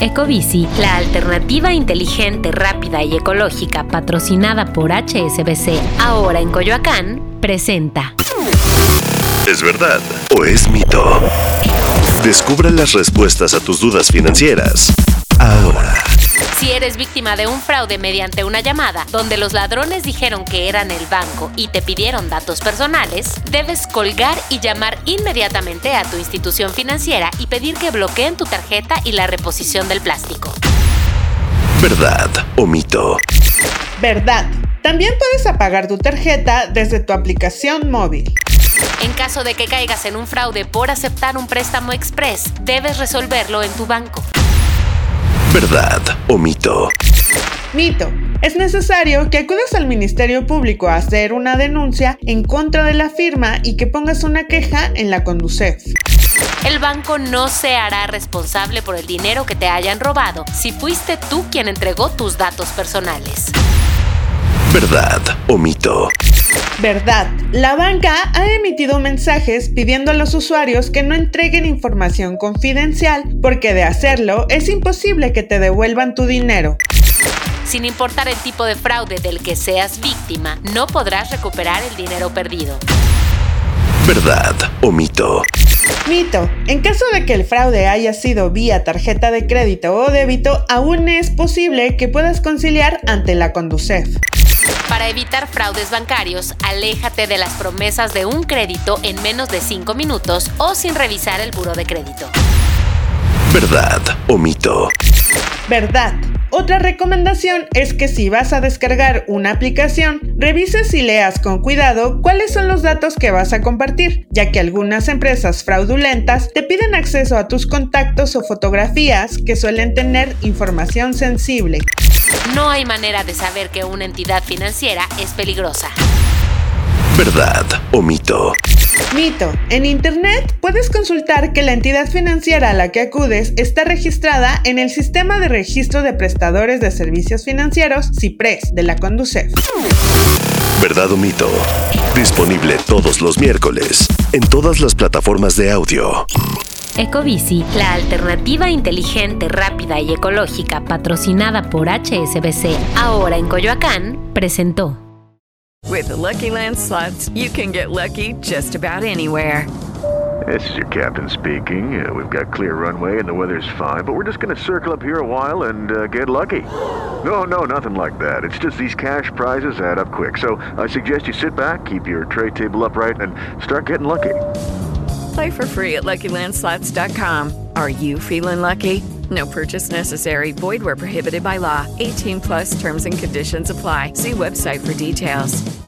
Ecobici, la alternativa inteligente, rápida y ecológica patrocinada por HSBC, ahora en Coyoacán, presenta. ¿Es verdad o es mito? Descubra las respuestas a tus dudas financieras ahora. Si eres víctima de un fraude mediante una llamada donde los ladrones dijeron que eran el banco y te pidieron datos personales, debes colgar y llamar inmediatamente a tu institución financiera y pedir que bloqueen tu tarjeta y la reposición del plástico. ¿Verdad o mito? Verdad. También puedes apagar tu tarjeta desde tu aplicación móvil. En caso de que caigas en un fraude por aceptar un préstamo express, debes resolverlo en tu banco. ¿Verdad o mito? Mito. Es necesario que acudas al Ministerio Público a hacer una denuncia en contra de la firma y que pongas una queja en la Conducef. El banco no se hará responsable por el dinero que te hayan robado si fuiste tú quien entregó tus datos personales. ¿Verdad o mito? Verdad. La banca ha emitido mensajes pidiendo a los usuarios que no entreguen información confidencial porque de hacerlo es imposible que te devuelvan tu dinero. Sin importar el tipo de fraude del que seas víctima, no podrás recuperar el dinero perdido. ¿Verdad o mito? Mito. En caso de que el fraude haya sido vía tarjeta de crédito o débito, aún es posible que puedas conciliar ante la Conducef. Para evitar fraudes bancarios, aléjate de las promesas de un crédito en menos de 5 minutos o sin revisar el buró de crédito. ¿Verdad o mito? Verdad. Otra recomendación es que si vas a descargar una aplicación, revises y leas con cuidado cuáles son los datos que vas a compartir, ya que algunas empresas fraudulentas te piden acceso a tus contactos o fotografías que suelen tener información sensible. No hay manera de saber que una entidad financiera es peligrosa. ¿Verdad o mito? Mito. En Internet puedes consultar que la entidad financiera a la que acudes está registrada en el Sistema de Registro de Prestadores de Servicios Financieros, SIPRES, de la Conducef. ¿Verdad o mito? Disponible todos los miércoles en todas las plataformas de audio. Ecobici, la alternativa inteligente, rápida y ecológica patrocinada por HSBC, ahora en Coyoacán, presentó. With the Lucky Land Slots, you can get lucky just about anywhere. This is your captain speaking. We've got clear runway and the weather's fine, but we're just going to circle up here a while and get lucky. No, nothing like that. It's just these cash prizes add up quick. So I suggest you sit back, keep your tray table upright, and start getting lucky. Play for free at LuckyLandSlots.com. Are you feeling lucky? No purchase necessary. Void where prohibited by law. 18+ terms and conditions apply. See website for details.